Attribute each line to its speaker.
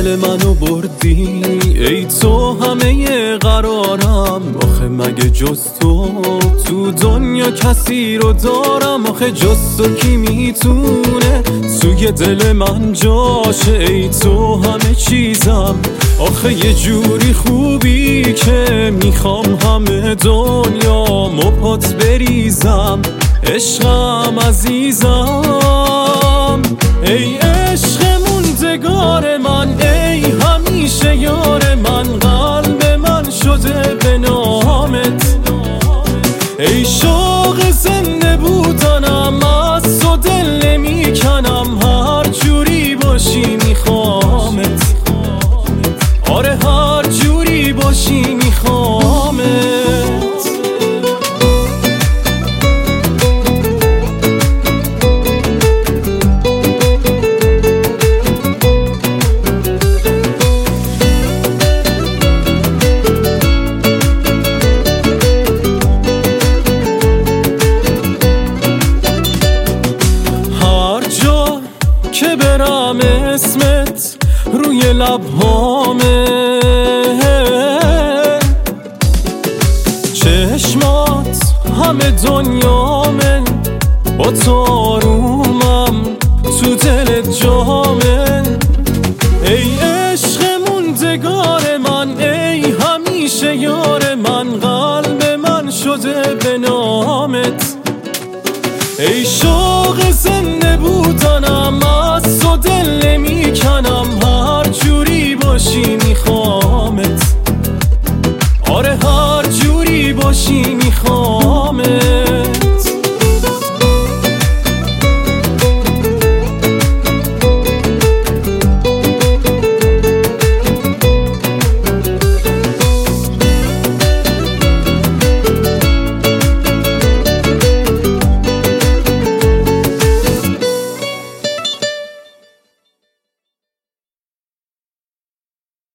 Speaker 1: دل منو بردی ای تو همه قرارم. آخه مگه جز تو دنیا کسی رو دارم؟ آخه جز تو کی میتونه توی دل من جاشه؟ ای تو همه چیزم، آخه یه جوری خوبی که میخوام همه دنیا پات بریزم. عشقم عزیزم، ای عشق موندگار من، ای همیشه یار من، قلب من شده به نامت. ای شوق زنده بودنم، از تو دل نمیکنم، هر جوری باشی میخوامت. آره هر جوری باشی میخوامت. که برم اسمت روی لبهامه، چشمات همه دنیامه، با تو آرومم تو دلت جامه. ای عشق موندگار من، ای همیشه یار من، قلب من شده به نامت. ای شوق زنده بودنم، از تو دل نمیکنم، هر جوری باشی میخوامت. آره هر جوری باشی میخوام.